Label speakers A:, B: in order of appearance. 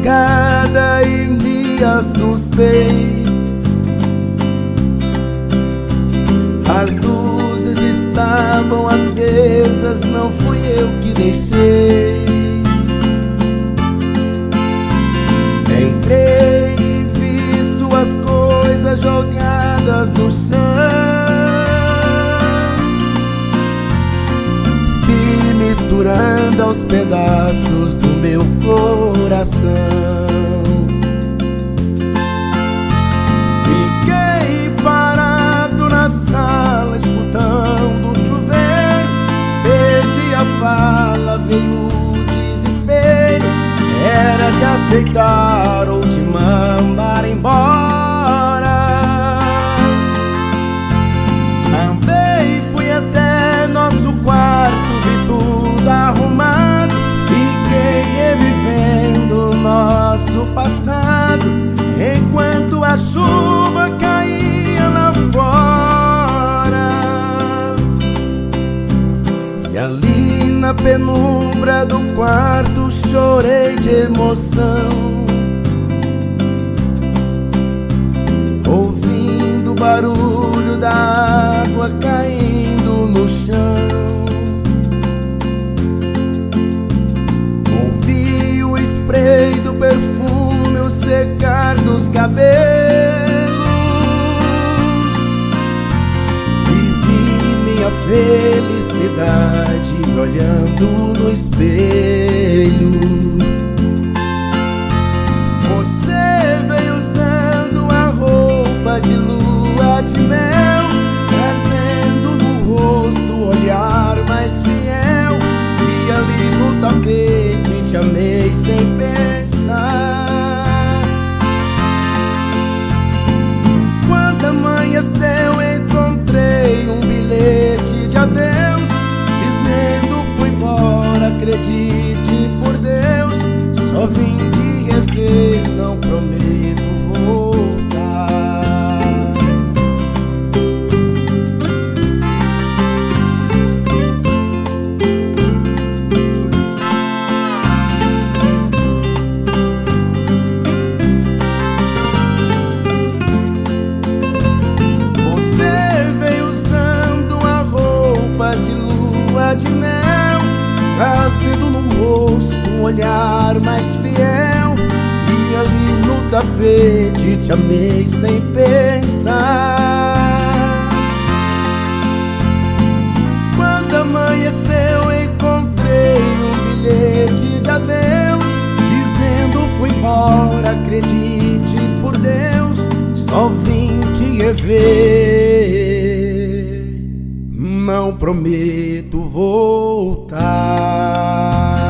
A: madrugada e me assustei. As luzes estavam acesas, não fui eu que deixei. Entrei e vi suas coisas jogadas no chão, se misturando aos pedaços do meu coração. Fiquei parado na sala escutando chover, perdi a fala, veio o desespero. Era de aceitar ou de mandar embora. Andei, fui até nosso quarto, vi tudo arrumado. Fiquei revivendo nosso passado, enquanto a chuva caía lá fora. E ali na penumbra do quarto chorei de emoção, ouvindo o barulho da água caindo no chão. Ouvi o spray do perfume, o secar dos cabelos, e vi minha felicidade olhando no espelho. Você veio usando a roupa de lua de mel, trazendo no rosto o olhar mais fiel. E ali no tapete te amei sem pensar. Quando amanheceu encontrei um bilhete de adeus, dizendo fui embora, acredite por Deus. Só vim te rever, não prometo voltar. Você veio usando a roupa de lua de mel, trazendo no rosto um olhar mais fiel. E ali no tapete te amei sem pensar. Quando amanheceu encontrei um bilhete de adeus, dizendo fui embora, acredite por Deus. Só vim te rever, não prometo voltar.